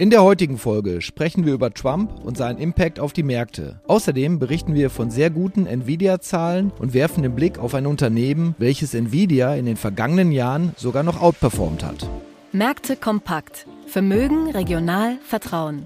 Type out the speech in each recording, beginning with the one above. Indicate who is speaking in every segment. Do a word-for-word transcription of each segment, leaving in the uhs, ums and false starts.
Speaker 1: In der heutigen Folge sprechen wir über Trump und seinen Impact auf die Märkte. Außerdem berichten wir von sehr guten Nvidia-Zahlen und werfen den Blick auf ein Unternehmen, welches Nvidia in den vergangenen Jahren sogar noch outperformt hat.
Speaker 2: Märkte kompakt. Vermögen, regional, Vertrauen.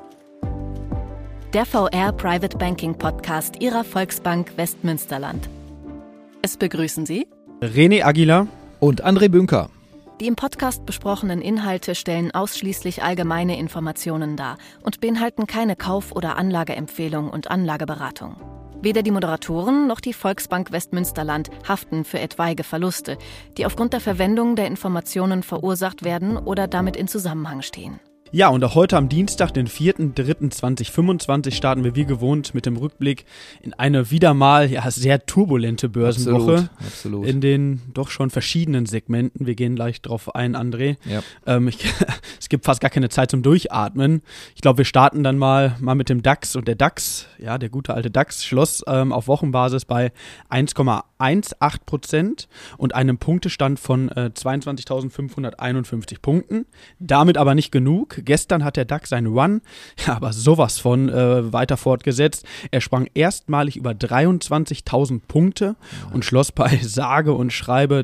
Speaker 2: Der V R Private Banking Podcast Ihrer Volksbank Westmünsterland. Es begrüßen Sie
Speaker 3: René Aguilar
Speaker 1: und André Bünker.
Speaker 2: Die im Podcast besprochenen Inhalte stellen ausschließlich allgemeine Informationen dar und beinhalten keine Kauf- oder Anlageempfehlung und Anlageberatung. Weder die Moderatoren noch die Volksbank Westmünsterland haften für etwaige Verluste, die aufgrund der Verwendung der Informationen verursacht werden oder damit in Zusammenhang stehen.
Speaker 3: Ja, und auch heute am Dienstag, den vierten dritten zweitausendfünfundzwanzig, starten wir wie gewohnt mit dem Rückblick in eine wieder mal ja, sehr turbulente Börsenwoche.
Speaker 1: Absolut, absolut.
Speaker 3: In den doch schon verschiedenen Segmenten. Wir gehen gleich drauf ein, André.
Speaker 1: Ja.
Speaker 3: Ähm, ich, es gibt fast gar keine Zeit zum Durchatmen. Ich glaube, wir starten dann mal, mal mit dem DAX. Und der DAX, ja, der gute alte DAX, schloss ähm, auf Wochenbasis bei eins Komma achtzehn Prozent und einem Punktestand von äh, zweiundzwanzigtausendfünfhunderteinundfünfzig Punkten. Damit aber nicht genug. Gestern hat der DAX seinen Run, ja, aber sowas von äh, weiter fortgesetzt. Er sprang erstmalig über dreiundzwanzigtausend Punkte ja. und schloss bei sage und schreibe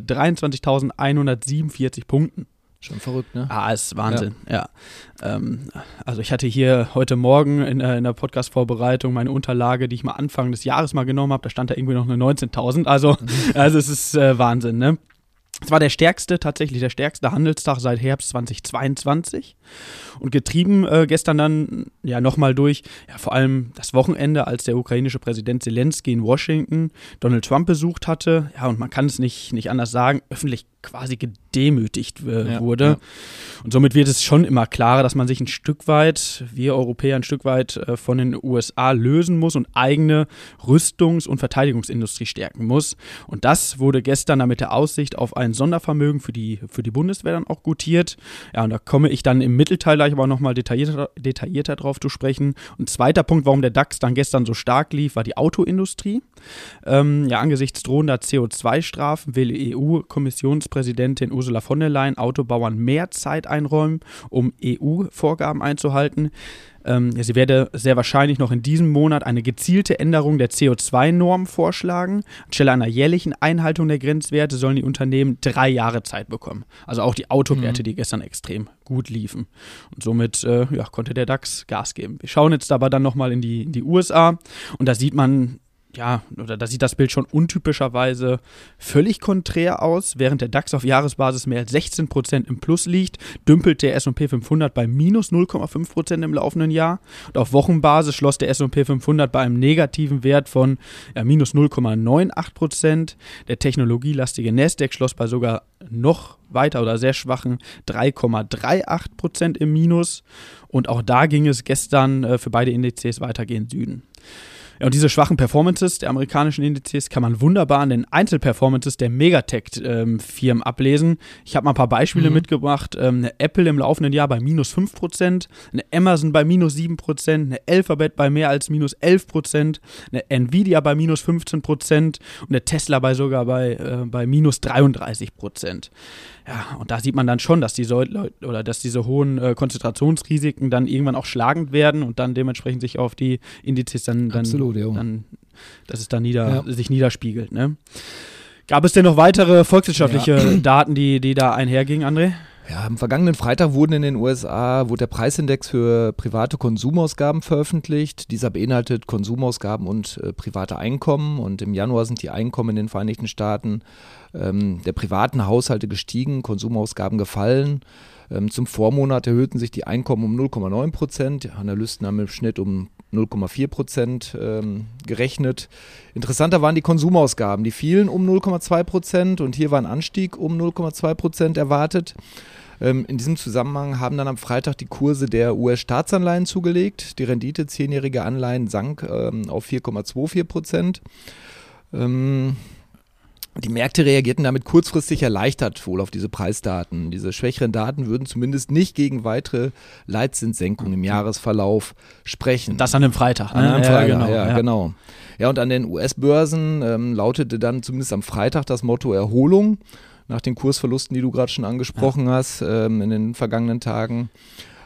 Speaker 3: dreiundzwanzigtausendeinhundertsiebenundvierzig Punkten.
Speaker 1: Schon verrückt, ne?
Speaker 3: Ah, ist Wahnsinn, ja. ja. Ähm, also ich hatte hier heute Morgen in, äh, in der Podcast-Vorbereitung meine Unterlage, die ich mal Anfang des Jahres mal genommen habe, da stand da irgendwie noch eine neunzehntausend, also, mhm. also es ist äh, Wahnsinn, ne? Es war der stärkste, tatsächlich der stärkste Handelstag seit Herbst zweitausendzweiundzwanzig und getrieben äh, gestern dann ja nochmal durch, ja vor allem das Wochenende, als der ukrainische Präsident Zelensky in Washington Donald Trump besucht hatte, ja und man kann es nicht, nicht anders sagen, öffentlich quasi gedemütigt äh,
Speaker 1: ja,
Speaker 3: wurde.
Speaker 1: Ja.
Speaker 3: Und somit wird es schon immer klarer, dass man sich ein Stück weit, wir Europäer ein Stück weit äh, von den U S A lösen muss und eigene Rüstungs- und Verteidigungsindustrie stärken muss. Und das wurde gestern dann mit der Aussicht auf ein Sondervermögen für die, für die Bundeswehr dann auch gutiert. Ja, und da komme ich dann im Mittelteil gleich aber nochmal detaillierter, detaillierter drauf zu sprechen. Und zweiter Punkt, warum der DAX dann gestern so stark lief, war die Autoindustrie. Ähm, ja, angesichts drohender C O zwei Strafen will die E U-Kommissionspräsidentin Ursula von der Leyen Autobauern mehr Zeit einräumen, um E U-Vorgaben einzuhalten. Ähm, ja, sie werde sehr wahrscheinlich noch in diesem Monat eine gezielte Änderung der C O zwei Norm vorschlagen. Anstelle einer jährlichen Einhaltung der Grenzwerte sollen die Unternehmen drei Jahre Zeit bekommen. Also auch die Autowerte, mhm. die gestern extrem gut liefen. Und somit äh, ja, konnte der DAX Gas geben. Wir schauen jetzt aber dann nochmal in die, in die U S A und da sieht man, ja, oder da sieht das Bild schon untypischerweise völlig konträr aus. Während der DAX auf Jahresbasis mehr als sechzehn Prozent im Plus liegt, dümpelt der S und P fünfhundert bei minus null Komma fünf Prozent im laufenden Jahr. Und auf Wochenbasis schloss der S und P fünfhundert bei einem negativen Wert von ja, minus null Komma achtundneunzig Prozent. Der technologielastige Nasdaq schloss bei sogar noch weiter oder sehr schwachen drei Komma achtunddreißig Prozent im Minus. Und auch da ging es gestern äh, für beide Indizes weitergehend Süden. Ja, und diese schwachen Performances der amerikanischen Indizes kann man wunderbar an den Einzelperformances der Megatech-Firmen ablesen. Ich habe mal ein paar Beispiele mhm. mitgebracht. Ähm, eine Apple im laufenden Jahr bei minus fünf Prozent, eine Amazon bei minus sieben Prozent, eine Alphabet bei mehr als minus elf Prozent, eine Nvidia bei minus fünfzehn Prozent und eine Tesla bei sogar bei, äh, bei minus dreiunddreißig Prozent. Ja, und da sieht man dann schon, dass diese, oder dass diese hohen äh, Konzentrationsrisiken dann irgendwann auch schlagend werden und dann dementsprechend sich auf die Indizes dann, dann,
Speaker 1: Absolut,
Speaker 3: dann dass es dann nieder, ja. sich niederspiegelt. Ne? Gab es denn noch weitere volkswirtschaftliche ja. Daten, die, die da einhergingen, André?
Speaker 1: Ja, am vergangenen Freitag wurden in den U S A, wurde der Preisindex für private Konsumausgaben veröffentlicht. Dieser beinhaltet Konsumausgaben und äh, private Einkommen. Und im Januar sind die Einkommen in den Vereinigten Staaten ähm, der privaten Haushalte gestiegen, Konsumausgaben gefallen. Ähm, zum Vormonat erhöhten sich die Einkommen um null Komma neun Prozent. Die Analysten haben im Schnitt um null Komma vier Prozent ähm, gerechnet. Interessanter waren die Konsumausgaben. Die fielen um null Komma zwei Prozent und hier war ein Anstieg um null Komma zwei Prozent erwartet. Ähm, in diesem Zusammenhang haben dann am Freitag die Kurse der U S-Staatsanleihen zugelegt. Die Rendite zehnjährige Anleihen sank ähm, auf vier Komma vierundzwanzig Prozent. Ähm, Die Märkte reagierten damit kurzfristig erleichtert wohl auf diese Preisdaten. Diese schwächeren Daten würden zumindest nicht gegen weitere Leitzinssenkungen im Jahresverlauf sprechen.
Speaker 3: Das an dem Freitag. Ne?
Speaker 1: An einem
Speaker 3: ja,
Speaker 1: Freitag,
Speaker 3: genau,
Speaker 1: ja,
Speaker 3: ja.
Speaker 1: genau. Ja, und an den U S-Börsen ähm, lautete dann zumindest am Freitag das Motto Erholung, nach den Kursverlusten, die du gerade schon angesprochen ja. hast ähm, in den vergangenen Tagen.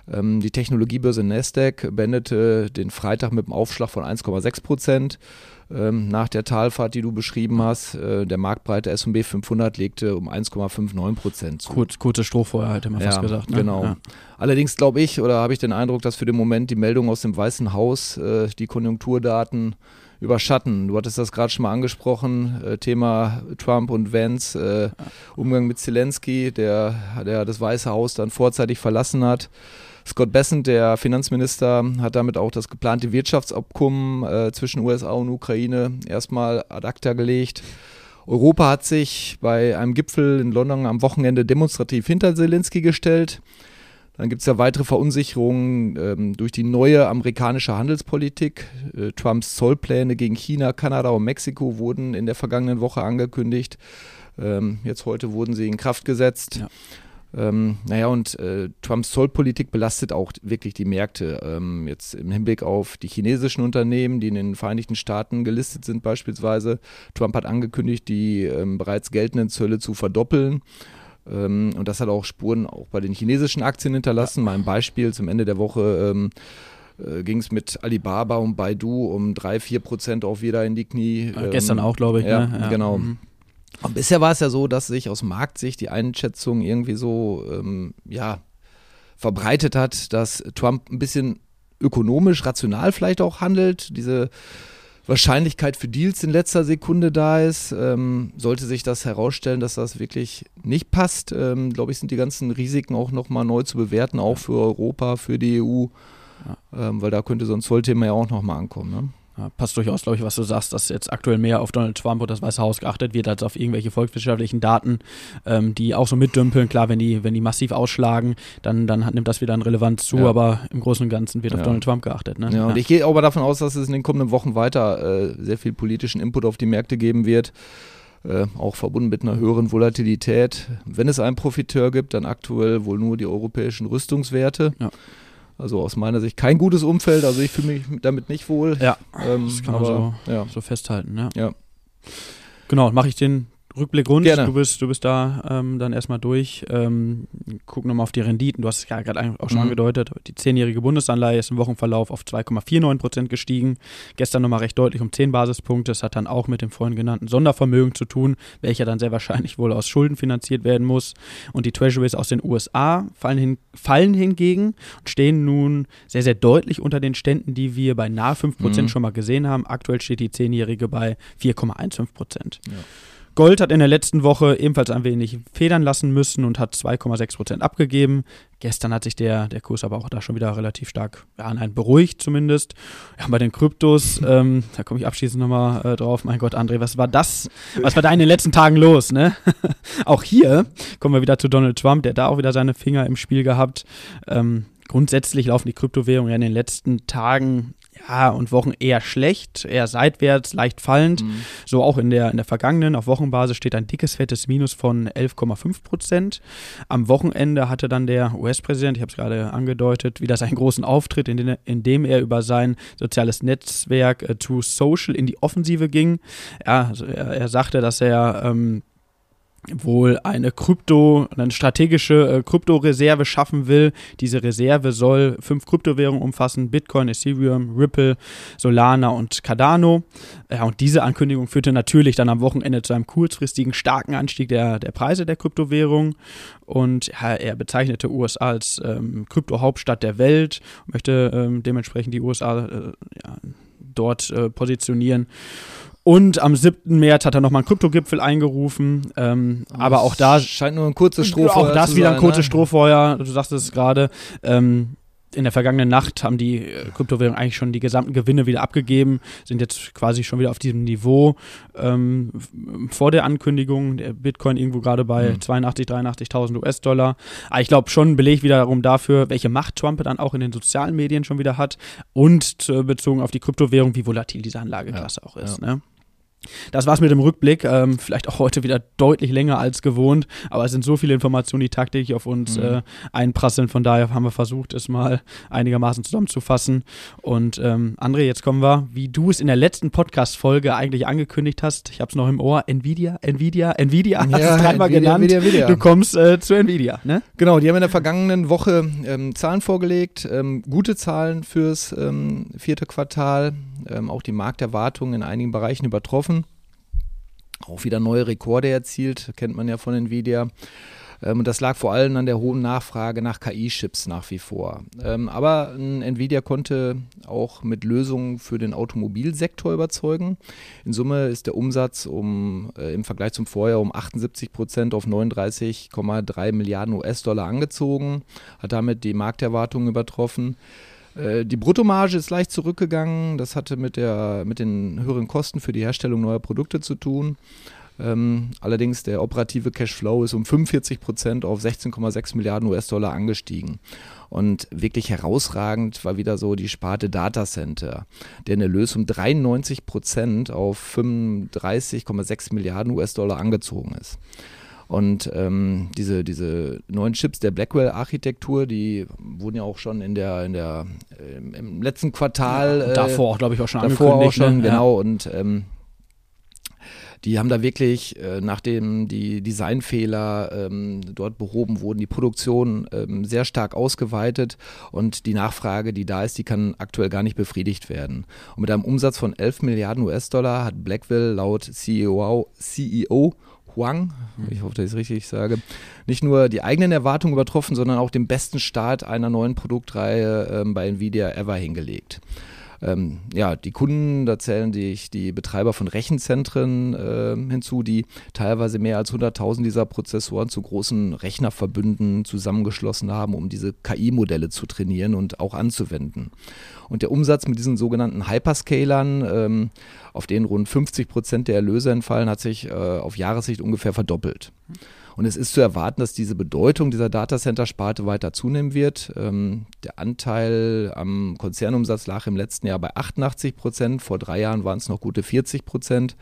Speaker 1: Ähm, die Technologiebörse Nasdaq beendete den Freitag mit einem Aufschlag von eins Komma sechs Prozent. Ähm, nach der Talfahrt, die du beschrieben hast, äh, der marktbreite S und P fünfhundert legte um eins Komma neunundfünfzig Prozent zu.
Speaker 3: Kurz, kurze Strohfeuer, hätte man
Speaker 1: ja,
Speaker 3: fast gesagt. Ne?
Speaker 1: Genau.
Speaker 3: Ja.
Speaker 1: Allerdings glaube ich, oder habe ich den Eindruck, dass für den Moment die Meldungen aus dem Weißen Haus äh, die Konjunkturdaten überschatten. Du hattest das gerade schon mal angesprochen, äh, Thema Trump und Vance, äh, ja. Umgang mit Zelensky, der, der das Weiße Haus dann vorzeitig verlassen hat. Scott Bessent, der Finanzminister, hat damit auch das geplante Wirtschaftsabkommen äh, zwischen U S A und Ukraine erstmal ad acta gelegt. Europa hat sich bei einem Gipfel in London am Wochenende demonstrativ hinter Zelensky gestellt. Dann gibt es ja weitere Verunsicherungen ähm, durch die neue amerikanische Handelspolitik. Äh, Trumps Zollpläne gegen China, Kanada und Mexiko wurden in der vergangenen Woche angekündigt. Ähm, jetzt heute wurden sie in Kraft gesetzt. Ja. Ähm, naja, und äh, Trumps Zollpolitik belastet auch wirklich die Märkte. Ähm, jetzt im Hinblick auf die chinesischen Unternehmen, die in den Vereinigten Staaten gelistet sind beispielsweise. Trump hat angekündigt, die ähm, bereits geltenden Zölle zu verdoppeln. Ähm, und das hat auch Spuren auch bei den chinesischen Aktien hinterlassen. Mal ein Beispiel, zum Ende der Woche ähm, äh, ging es mit Alibaba und Baidu um drei, vier Prozent auch wieder in die Knie.
Speaker 3: Ähm, Gestern auch, glaube ich.
Speaker 1: Ja,
Speaker 3: ne? ja.
Speaker 1: genau.
Speaker 3: Mhm.
Speaker 1: Und bisher war es ja so, dass sich aus Marktsicht die Einschätzung irgendwie so ähm, ja, verbreitet hat, dass Trump ein bisschen ökonomisch, rational vielleicht auch handelt. Diese Wahrscheinlichkeit für Deals in letzter Sekunde da ist. Ähm, sollte sich das herausstellen, dass das wirklich nicht passt, ähm, glaube ich, sind die ganzen Risiken auch nochmal neu zu bewerten, auch für Europa, für die E U, ja. ähm, weil da könnte so ein Zollthema ja auch nochmal ankommen, ne?
Speaker 3: Ja, passt durchaus, glaube ich, was du sagst, dass jetzt aktuell mehr auf Donald Trump und das Weiße Haus geachtet wird, als auf irgendwelche volkswirtschaftlichen Daten, ähm, die auch so mitdümpeln. Klar, wenn die, wenn die massiv ausschlagen, dann, dann nimmt das wieder an Relevanz zu, ja. aber im Großen und Ganzen wird ja. auf Donald Trump geachtet. Ne?
Speaker 1: Ja, und ja. ich gehe aber davon aus, dass es in den kommenden Wochen weiter äh, sehr viel politischen Input auf die Märkte geben wird, äh, auch verbunden mit einer höheren Volatilität. Wenn es einen Profiteur gibt, dann aktuell wohl nur die europäischen Rüstungswerte. Ja. Also aus meiner Sicht kein gutes Umfeld, also ich fühle mich damit nicht wohl.
Speaker 3: Ja,
Speaker 1: ähm,
Speaker 3: das kann
Speaker 1: aber,
Speaker 3: man so,
Speaker 1: ja.
Speaker 3: so festhalten. Ja.
Speaker 1: ja.
Speaker 3: Genau, mache ich den Rückblick rund.
Speaker 1: Gerne.
Speaker 3: Du bist, du bist da ähm, dann erstmal durch. Ähm, guck nochmal auf die Renditen. Du hast es ja gerade auch schon mhm. angedeutet. Die zehnjährige Bundesanleihe ist im Wochenverlauf auf zwei Komma neunundvierzig Prozent gestiegen. Gestern nochmal recht deutlich um zehn Basispunkte. Das hat dann auch mit dem vorhin genannten Sondervermögen zu tun, welcher dann sehr wahrscheinlich wohl aus Schulden finanziert werden muss. Und die Treasuries aus den U S A fallen, hin, fallen hingegen und stehen nun sehr, sehr deutlich unter den Ständen, die wir bei nahe fünf Prozent mhm. schon mal gesehen haben. Aktuell steht die zehnjährige bei vier Komma fünfzehn Prozent. Ja. Gold hat in der letzten Woche ebenfalls ein wenig federn lassen müssen und hat zwei Komma sechs Prozent abgegeben. Gestern hat sich der, der Kurs aber auch da schon wieder relativ stark, ja, nein, beruhigt zumindest. Ja, bei den Kryptos, ähm, da komme ich abschließend nochmal äh, drauf. Mein Gott, André, was war das? Was war da in den letzten Tagen los, ne? Auch hier kommen wir wieder zu Donald Trump, der da auch wieder seine Finger im Spiel gehabt. Ähm, grundsätzlich laufen die Kryptowährungen ja in den letzten Tagen ja, und Wochen eher schlecht, eher seitwärts, leicht fallend. Mhm. So auch in der, in der vergangenen, auf Wochenbasis steht ein dickes, fettes Minus von elf Komma fünf Prozent. Am Wochenende hatte dann der U S-Präsident, ich habe es gerade angedeutet, wieder seinen großen Auftritt, in, den, in dem er über sein soziales Netzwerk äh, True Social in die Offensive ging. Ja, also er, er sagte, dass er ähm, wohl eine Krypto, eine strategische äh, Kryptoreserve schaffen will. Diese Reserve soll fünf Kryptowährungen umfassen: Bitcoin, Ethereum, Ripple, Solana und Cardano. Ja, und diese Ankündigung führte natürlich dann am Wochenende zu einem kurzfristigen starken Anstieg der, der Preise der Kryptowährung. Und ja, er bezeichnete U S A als ähm, Krypto-Hauptstadt der Welt, möchte ähm, dementsprechend die U S A äh, ja, dort äh, positionieren. Und am siebten März hat er nochmal einen Kryptogipfel eingerufen, ähm, aber auch da
Speaker 1: scheint nur ein kurzes Strohfeuer
Speaker 3: auch das
Speaker 1: zu
Speaker 3: wieder
Speaker 1: sein,
Speaker 3: ein kurzes
Speaker 1: ne?
Speaker 3: Strohfeuer, du sagst es gerade. Ähm, in der vergangenen Nacht haben die äh, Kryptowährungen eigentlich schon die gesamten Gewinne wieder abgegeben, sind jetzt quasi schon wieder auf diesem Niveau ähm, vor der Ankündigung, der Bitcoin irgendwo gerade bei mhm. zweiundachtzig, dreiundachtzigtausend U S-Dollar. Aber ich glaube schon ein Beleg wiederum dafür, welche Macht Trump dann auch in den sozialen Medien schon wieder hat und äh, bezogen auf die Kryptowährung, wie volatil diese Anlageklasse ja, auch ist.
Speaker 1: Ja.
Speaker 3: Ne? Das war's mit dem Rückblick. Ähm, vielleicht auch heute wieder deutlich länger als gewohnt, aber es sind so viele Informationen, die tagtäglich auf uns mhm. äh, einprasseln. Von daher haben wir versucht, es mal einigermaßen zusammenzufassen. Und ähm, André, jetzt kommen wir, wie du es in der letzten Podcast-Folge eigentlich angekündigt hast. Ich habe es noch im Ohr. Nvidia, Nvidia, Nvidia. Hast
Speaker 1: ja,
Speaker 3: es dreimal
Speaker 1: Nvidia,
Speaker 3: genannt.
Speaker 1: Nvidia, Nvidia.
Speaker 3: Du kommst äh, zu Nvidia, ne?
Speaker 1: Genau, die haben in der vergangenen Woche ähm, Zahlen vorgelegt. Ähm, gute Zahlen fürs ähm, vierte Quartal. Ähm, auch die Markterwartungen in einigen Bereichen übertroffen. Auch wieder neue Rekorde erzielt, kennt man ja von Nvidia. Ähm, und das lag vor allem an der hohen Nachfrage nach K I-Chips nach wie vor. Ähm, aber äh, Nvidia konnte auch mit Lösungen für den Automobilsektor überzeugen. In Summe ist der Umsatz um, äh, im Vergleich zum Vorjahr um achtundsiebzig Prozent auf neununddreißig Komma drei Milliarden U S-Dollar angezogen, hat damit die Markterwartungen übertroffen. Die Bruttomarge ist leicht zurückgegangen, das hatte mit, der, mit den höheren Kosten für die Herstellung neuer Produkte zu tun. Ähm, allerdings der operative Cashflow ist um fünfundvierzig Prozent auf sechzehn Komma sechs Milliarden U S-Dollar angestiegen. Und wirklich herausragend war wieder so die Sparte Datacenter, deren Erlös um dreiundneunzig Prozent auf fünfunddreißig Komma sechs Milliarden U S-Dollar angezogen ist. Und ähm, diese, diese neuen Chips der Blackwell-Architektur, die wurden ja auch schon in der, in der, äh, im letzten Quartal.
Speaker 3: Ja, davor, äh, glaube ich, auch schon
Speaker 1: davor
Speaker 3: angekündigt.
Speaker 1: Auch schon,
Speaker 3: ne?
Speaker 1: genau.
Speaker 3: Ja.
Speaker 1: Und ähm, die haben da wirklich, äh, nachdem die Designfehler ähm, dort behoben wurden, die Produktion ähm, sehr stark ausgeweitet und die Nachfrage, die da ist, die kann aktuell gar nicht befriedigt werden. Und mit einem Umsatz von elf Milliarden U S-Dollar hat Blackwell laut C E O, C E O Huang, ich hoffe, dass ich es richtig sage, nicht nur die eigenen Erwartungen übertroffen, sondern auch den besten Start einer neuen Produktreihe ähm, bei Nvidia ever hingelegt. Ähm, ja, die Kunden, da zählen sich die Betreiber von Rechenzentren äh, hinzu, die teilweise mehr als hunderttausend dieser Prozessoren zu großen Rechnerverbünden zusammengeschlossen haben, um diese K I-Modelle zu trainieren und auch anzuwenden. Und der Umsatz mit diesen sogenannten Hyperscalern, ähm, auf denen rund fünfzig Prozent der Erlöse entfallen, hat sich äh, auf Jahressicht ungefähr verdoppelt. Und es ist zu erwarten, dass diese Bedeutung dieser Datacenter-Sparte weiter zunehmen wird. Ähm, der Anteil am Konzernumsatz lag im letzten Jahr bei achtundachtzig Prozent. Vor drei Jahren waren es noch gute vierzig Prozent.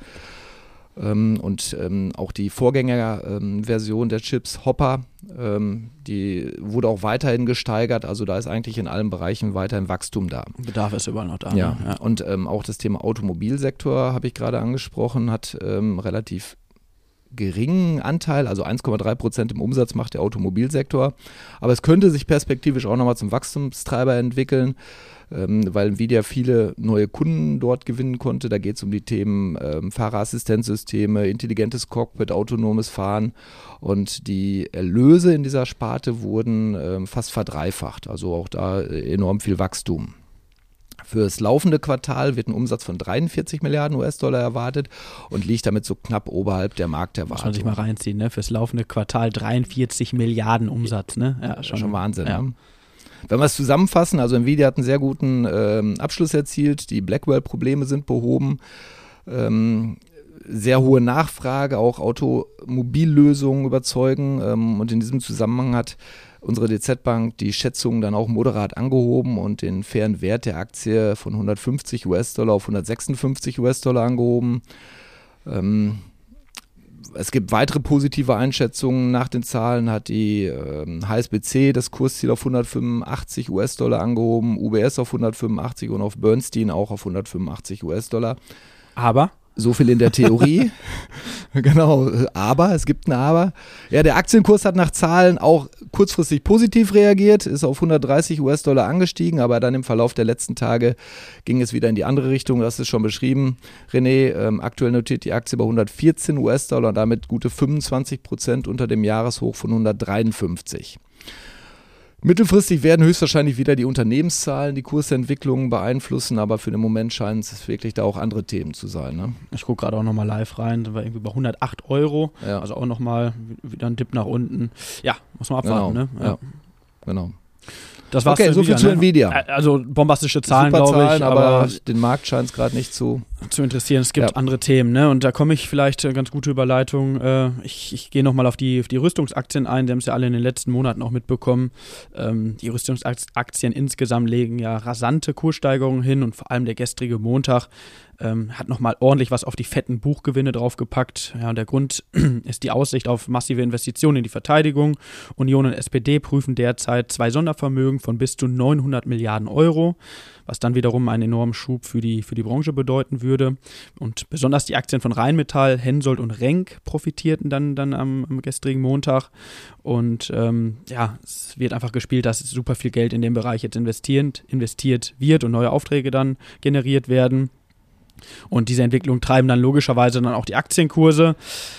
Speaker 1: Ähm, und ähm, auch die Vorgängerversion ähm, der Chips Hopper, ähm, die wurde auch weiterhin gesteigert. Also da ist eigentlich in allen Bereichen weiterhin Wachstum da.
Speaker 3: Bedarf ist überall noch da.
Speaker 1: Ja,
Speaker 3: ne? Ja.
Speaker 1: Und ähm, auch das Thema Automobilsektor, habe ich gerade angesprochen, hat ähm, relativ geringen Anteil, also eins Komma drei Prozent im Umsatz macht der Automobilsektor. Aber es könnte sich perspektivisch auch nochmal zum Wachstumstreiber entwickeln, ähm, weil Nvidia viele neue Kunden dort gewinnen konnte. Da geht es um die Themen ähm, Fahrerassistenzsysteme, intelligentes Cockpit, autonomes Fahren. Und die Erlöse in dieser Sparte wurden ähm, fast verdreifacht. Also auch da enorm viel Wachstum. Für das laufende Quartal wird ein Umsatz von dreiundvierzig Milliarden U S-Dollar erwartet und liegt damit so knapp oberhalb der Markterwartung.
Speaker 3: Muss man sich mal reinziehen, ne? Fürs laufende Quartal dreiundvierzig Milliarden Umsatz, ne? Ja, schon,
Speaker 1: schon Wahnsinn.
Speaker 3: Ja.
Speaker 1: Ne? Wenn wir es zusammenfassen, also Nvidia hat einen sehr guten ähm, Abschluss erzielt, die Blackwell-Probleme sind behoben, ähm, sehr hohe Nachfrage, auch Automobillösungen überzeugen ähm, und in diesem Zusammenhang hat unsere D Z-Bank die Schätzungen dann auch moderat angehoben und den fairen Wert der Aktie von hundertfünfzig U S-Dollar auf hundertsechsundfünfzig U S-Dollar angehoben. Ähm, es gibt weitere positive Einschätzungen. Nach den Zahlen hat die ähm, H S B C das Kursziel auf hundertfünfundachtzig U S-Dollar angehoben, U B S auf hundertfünfundachtzig und auf Bernstein auch auf hundertfünfundachtzig U S-Dollar.
Speaker 3: Aber?
Speaker 1: So viel in der Theorie. Genau, aber, es gibt ein Aber. Ja, der Aktienkurs hat nach Zahlen auch kurzfristig positiv reagiert, ist auf hundertdreißig U S-Dollar angestiegen, aber dann im Verlauf der letzten Tage ging es wieder in die andere Richtung, das ist schon beschrieben. René, ähm, aktuell notiert die Aktie bei hundertvierzehn U S-Dollar und damit gute fünfundzwanzig Prozent unter dem Jahreshoch von hundertdreiundfünfzig. Mittelfristig werden höchstwahrscheinlich wieder die Unternehmenszahlen die Kursentwicklung beeinflussen, aber für den Moment scheinen es wirklich da auch andere Themen zu sein. Ne?
Speaker 3: Ich gucke gerade auch nochmal live rein, sind wir irgendwie bei hundertacht Euro, ja. Also auch nochmal wieder ein Dip nach unten. Ja, muss man abwarten.
Speaker 1: Genau,
Speaker 3: ne? Ja.
Speaker 1: Ja. Genau.
Speaker 3: Das war's
Speaker 1: okay, so viel
Speaker 3: Nvidia,
Speaker 1: zu
Speaker 3: ne?
Speaker 1: Nvidia.
Speaker 3: Also bombastische Zahlen,
Speaker 1: Super
Speaker 3: glaube ich.
Speaker 1: Zahlen, aber,
Speaker 3: aber
Speaker 1: den Markt scheint es gerade nicht zu...
Speaker 3: zu interessieren. Es gibt
Speaker 1: ja.
Speaker 3: andere Themen, ne? Und da komme ich vielleicht, äh, ganz gute Überleitung, äh, ich, ich gehe nochmal auf die, auf die Rüstungsaktien ein, die haben es ja alle in den letzten Monaten auch mitbekommen. Ähm, die Rüstungsaktien insgesamt legen ja rasante Kurssteigerungen hin und vor allem der gestrige Montag ähm, hat nochmal ordentlich was auf die fetten Buchgewinne draufgepackt. Ja, und der Grund ist die Aussicht auf massive Investitionen in die Verteidigung. Union und S P D prüfen derzeit zwei Sondervermögen von bis zu neunhundert Milliarden Euro, was dann wiederum einen enormen Schub für die, für die Branche bedeuten würde. Und besonders die Aktien von Rheinmetall, Hensoldt und Renk profitierten dann, dann am, am gestrigen Montag. Und ähm, ja, es wird einfach gespielt, dass super viel Geld in dem Bereich jetzt investiert, investiert wird und neue Aufträge dann generiert werden. Und diese Entwicklung treiben dann logischerweise dann auch die Aktienkurse.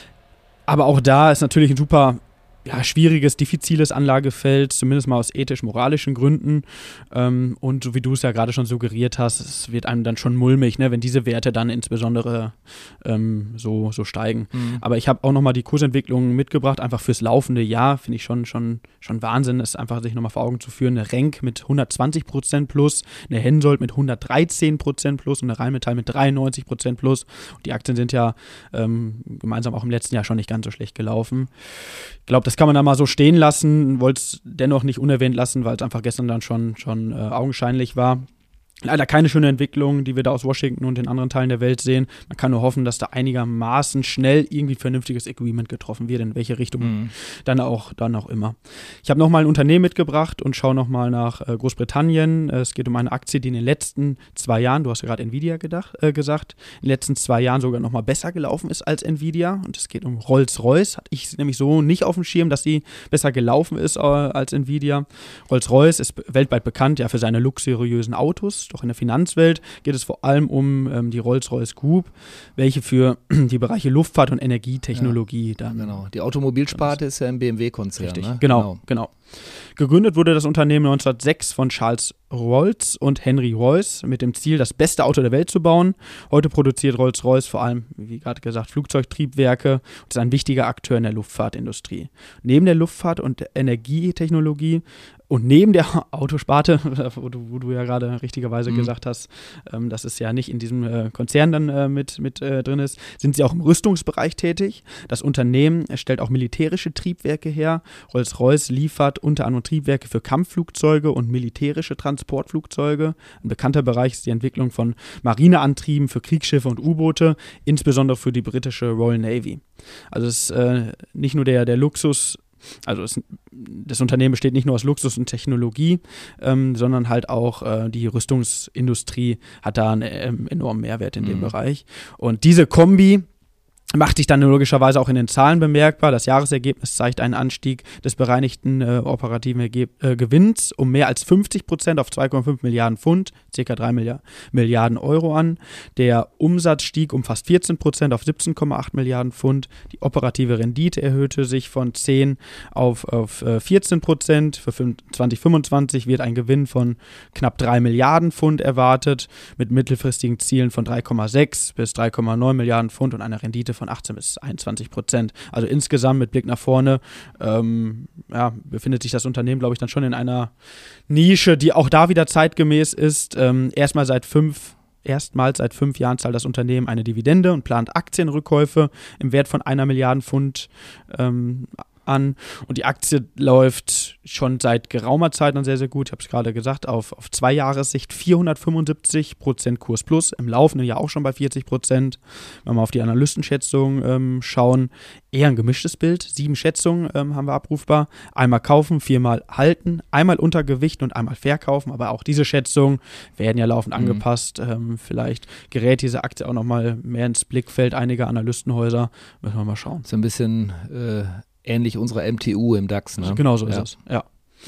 Speaker 3: Aber auch da ist natürlich ein super ja, schwieriges, diffiziles Anlagefeld, zumindest mal aus ethisch-moralischen Gründen. Ähm, und so wie du es ja gerade schon suggeriert hast, es wird einem dann schon mulmig, ne, wenn diese Werte dann insbesondere ähm, so, so steigen. Mhm. Aber ich habe auch nochmal die Kursentwicklung mitgebracht, einfach fürs laufende Jahr, finde ich schon, schon, schon Wahnsinn, ist einfach sich nochmal vor Augen zu führen. Eine Renk mit hundertzwanzig Prozent plus, eine Hensoldt mit hundertdreizehn Prozent plus und eine Rheinmetall mit dreiundneunzig Prozent plus. Und die Aktien sind ja ähm, gemeinsam auch im letzten Jahr schon nicht ganz so schlecht gelaufen. Ich glaube, das kann man da mal so stehen lassen, wollte es dennoch nicht unerwähnt lassen, weil es einfach gestern dann schon, schon äh, augenscheinlich war. Leider keine schöne Entwicklung, die wir da aus Washington und den anderen Teilen der Welt sehen. Man kann nur hoffen, dass da einigermaßen schnell irgendwie vernünftiges Agreement getroffen wird, in welche Richtung mhm. dann auch, dann auch immer. Ich habe nochmal ein Unternehmen mitgebracht und schaue nochmal nach äh, Großbritannien. Es geht um eine Aktie, die in den letzten zwei Jahren, du hast ja gerade Nvidia gedacht, äh, gesagt, in den letzten zwei Jahren sogar nochmal besser gelaufen ist als Nvidia. Und es geht um Rolls-Royce. Hatte ich nämlich so nicht auf dem Schirm, dass sie besser gelaufen ist äh, als Nvidia. Rolls-Royce ist weltweit bekannt ja für seine luxuriösen Autos. Doch in der Finanzwelt geht es vor allem um ähm, die Rolls-Royce Group, welche für die Bereiche Luftfahrt und Energietechnologie ja, dann.
Speaker 1: Genau. Die Automobilsparte ist ja im B M W-Konzern.
Speaker 3: Richtig,
Speaker 1: ne?
Speaker 3: genau, genau, genau. Gegründet wurde das Unternehmen neunzehnhundertsechs von Charles Rolls und Henry Royce mit dem Ziel, das beste Auto der Welt zu bauen. Heute produziert Rolls-Royce vor allem, wie gerade gesagt, Flugzeugtriebwerke und ist ein wichtiger Akteur in der Luftfahrtindustrie. Neben der Luftfahrt- und Energietechnologie und neben der Autosparte, wo du, wo du ja gerade richtigerweise mhm. gesagt hast, ähm, dass es ja nicht in diesem äh, Konzern dann äh, mit, mit äh, drin ist, sind sie auch im Rüstungsbereich tätig. Das Unternehmen stellt auch militärische Triebwerke her. Rolls-Royce liefert unter anderem Triebwerke für Kampfflugzeuge und militärische Transportflugzeuge. Ein bekannter Bereich ist die Entwicklung von Marineantrieben für Kriegsschiffe und U-Boote, insbesondere für die britische Royal Navy. Also es ist äh, nicht nur der, der Luxus, Also es, das Unternehmen besteht nicht nur aus Luxus und Technologie, ähm, sondern halt auch äh, die Rüstungsindustrie hat da einen ähm, enormen Mehrwert in mhm. dem Bereich. Und diese Kombi macht sich dann logischerweise auch in den Zahlen bemerkbar. Das Jahresergebnis zeigt einen Anstieg des bereinigten äh, operativen Ergeb- äh, Gewinns um mehr als fünfzig Prozent auf zwei Komma fünf Milliarden Pfund, ca. drei Milliarden Euro an. Der Umsatz stieg um fast vierzehn Prozent auf siebzehn Komma acht Milliarden Pfund. Die operative Rendite erhöhte sich von zehn auf, auf äh, vierzehn Prozent. Für zwanzig fünfundzwanzig wird ein Gewinn von knapp drei Milliarden Pfund erwartet, mit mittelfristigen Zielen von drei Komma sechs bis drei Komma neun Milliarden Pfund und einer Rendite von achtzehn bis einundzwanzig Prozent. Also insgesamt mit Blick nach vorne ähm, ja, befindet sich das Unternehmen, glaube ich, dann schon in einer Nische, die auch da wieder zeitgemäß ist. Ähm, erstmal seit fünf Erstmals seit fünf Jahren zahlt das Unternehmen eine Dividende und plant Aktienrückkäufe im Wert von einer Milliarde Pfund ähm, an. Und die Aktie läuft schon seit geraumer Zeit dann sehr, sehr gut. Ich habe es gerade gesagt, auf, auf zwei Jahressicht vierhundertfünfundsiebzig Prozent Kurs plus, im laufenden Jahr auch schon bei vierzig Prozent. Wenn wir auf die Analystenschätzung ähm, schauen, eher ein gemischtes Bild. Sieben Schätzungen ähm, haben wir abrufbar. Einmal kaufen, viermal halten, einmal Untergewicht und einmal verkaufen. Aber auch diese Schätzungen werden ja laufend mhm. angepasst. Ähm, vielleicht gerät diese Aktie auch nochmal mehr ins Blickfeld einiger Analystenhäuser. Müssen wir mal schauen.
Speaker 1: So ein bisschen äh ähnlich unserer M T U im DAX, ne?
Speaker 3: Genau so ist
Speaker 1: ja.
Speaker 3: es, ja.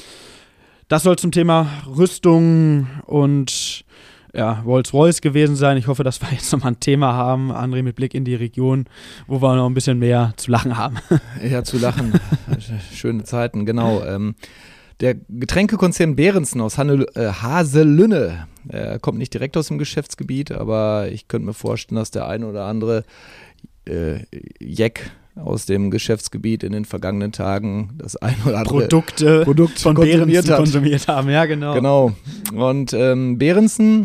Speaker 3: Das soll zum Thema Rüstung und ja, Rolls-Royce gewesen sein. Ich hoffe, dass wir jetzt nochmal ein Thema haben, André, mit Blick in die Region, wo wir noch ein bisschen mehr zu lachen haben.
Speaker 1: Ja, zu lachen. Schöne Zeiten, genau. Ähm, der Getränkekonzern Behrensen aus Hanel, äh, Haselünne, er kommt nicht direkt aus dem Geschäftsgebiet, aber ich könnte mir vorstellen, dass der eine oder andere äh, Jack aus dem Geschäftsgebiet in den vergangenen Tagen das ein oder andere
Speaker 3: Produkte
Speaker 1: Produkt
Speaker 3: von
Speaker 1: konsumiert,
Speaker 3: Behrensen konsumiert haben. Ja, genau.
Speaker 1: Genau. Und ähm, Behrensen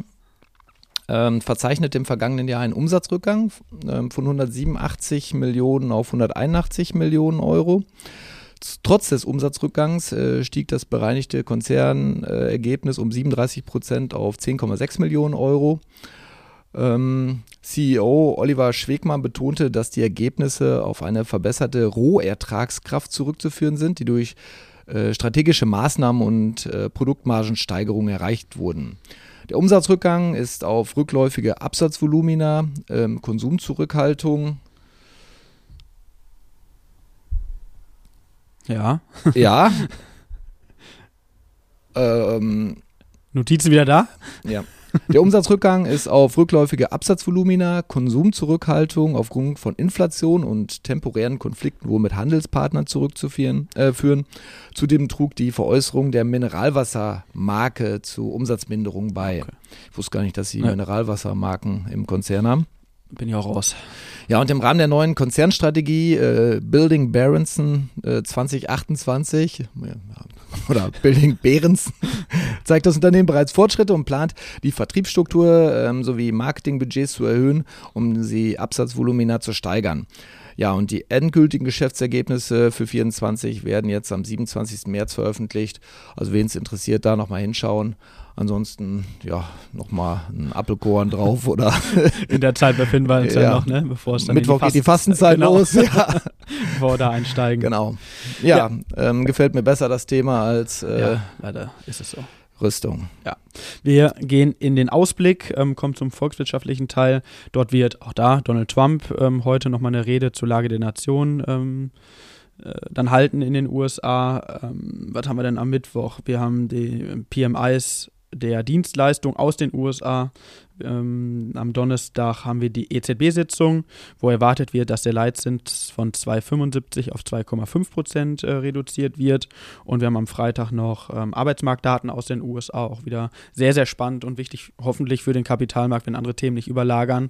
Speaker 1: ähm, verzeichnet im vergangenen Jahr einen Umsatzrückgang ähm, von hundertsiebenundachtzig Millionen auf hunderteinundachtzig Millionen Euro. Trotz des Umsatzrückgangs äh, stieg das bereinigte Konzernergebnis äh, um siebenunddreißig Prozent auf zehn Komma sechs Millionen Euro. Ähm, C E O Oliver Schwegmann betonte, dass die Ergebnisse auf eine verbesserte Rohertragskraft zurückzuführen sind, die durch äh, strategische Maßnahmen und äh, Produktmargensteigerungen erreicht wurden. Der Umsatzrückgang ist auf rückläufige Absatzvolumina, ähm, Konsumzurückhaltung.
Speaker 3: Ja.
Speaker 1: Ja. ähm,
Speaker 3: Notizen wieder da?
Speaker 1: Ja. Der Umsatzrückgang ist auf rückläufige Absatzvolumina, Konsumzurückhaltung aufgrund von Inflation und temporären Konflikten wohl mit Handelspartnern zurückzuführen. Äh, führen. Zudem trug die Veräußerung der Mineralwassermarke zu Umsatzminderung bei. Okay. Ich wusste gar nicht, dass sie ja. Mineralwassermarken im Konzern haben.
Speaker 3: Bin ich auch raus.
Speaker 1: Ja, und im Rahmen der neuen Konzernstrategie äh, Building Berentzen äh, zwanzig achtundzwanzig oder Building Berentzen zeigt das Unternehmen bereits Fortschritte und plant, die Vertriebsstruktur ähm, sowie Marketingbudgets zu erhöhen, um die Absatzvolumina zu steigern. Ja, und die endgültigen Geschäftsergebnisse für vierundzwanzig werden jetzt am siebenundzwanzigsten März veröffentlicht. Also wen es interessiert, da nochmal hinschauen. Ansonsten, ja, nochmal ein Apfelkorn drauf oder.
Speaker 3: In der Zeit befinden wir uns ja, ja noch, ne? Bevor es dann
Speaker 1: Mittwoch geht die Fastenzeit
Speaker 3: genau.
Speaker 1: los. Ja.
Speaker 3: Bevor wir da einsteigen.
Speaker 1: Genau. Ja, ja. Ähm, gefällt mir besser das Thema als äh,
Speaker 3: ja, leider ist es so.
Speaker 1: Rüstung.
Speaker 3: Ja, wir gehen in den Ausblick, ähm, kommen zum volkswirtschaftlichen Teil. Dort wird auch da Donald Trump ähm, heute nochmal eine Rede zur Lage der Nation ähm, äh, dann halten in den U S A. Ähm, was haben wir denn am Mittwoch? Wir haben die P M Is der Dienstleistung aus den U S A. Ähm, am Donnerstag haben wir die E Z B-Sitzung, wo erwartet wird, dass der Leitzins von zwei Komma fünfundsiebzig auf zwei Komma fünf Prozent äh, reduziert wird. Und wir haben am Freitag noch ähm, Arbeitsmarktdaten aus den U S A, auch wieder sehr, sehr spannend und wichtig, hoffentlich für den Kapitalmarkt, wenn andere Themen nicht überlagern.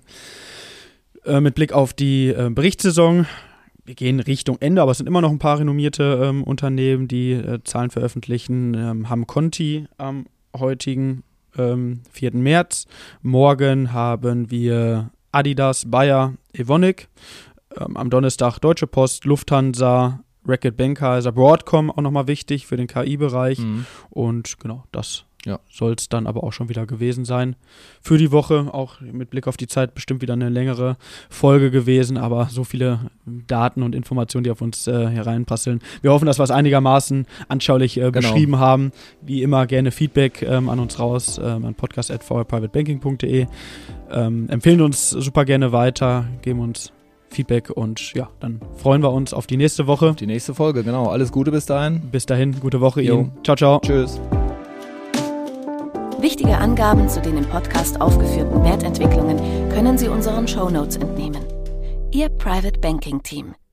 Speaker 3: Äh, mit Blick auf die äh, Berichtssaison. Wir gehen Richtung Ende, aber es sind immer noch ein paar renommierte ähm, Unternehmen, die äh, Zahlen veröffentlichen. Ähm, haben Conti am heutigen ähm, vierten März. Morgen haben wir Adidas, Bayer, Evonik. Ähm, am Donnerstag Deutsche Post, Lufthansa, Reckitt Benckiser, Broadcom, auch nochmal wichtig für den K I-Bereich. Mhm. Und genau, das ja. soll es dann aber auch schon wieder gewesen sein. Für die Woche, auch mit Blick auf die Zeit, bestimmt wieder eine längere Folge gewesen, aber so viele Daten und Informationen, die auf uns äh, hereinprasseln. Wir hoffen, dass wir es einigermaßen anschaulich äh, genau. beschrieben haben. Wie immer gerne Feedback ähm, an uns raus, ähm, an podcast at v r private banking punkt d e. Ähm, empfehlen uns super gerne weiter, geben uns Feedback und ja, dann freuen wir uns auf die nächste Woche.
Speaker 1: Die nächste Folge, genau. Alles Gute bis dahin.
Speaker 3: Bis dahin, gute Woche Ihnen. Ciao, ciao.
Speaker 1: Tschüss.
Speaker 2: Wichtige Angaben zu den im Podcast aufgeführten Wertentwicklungen können Sie unseren Shownotes entnehmen. Ihr Private Banking Team.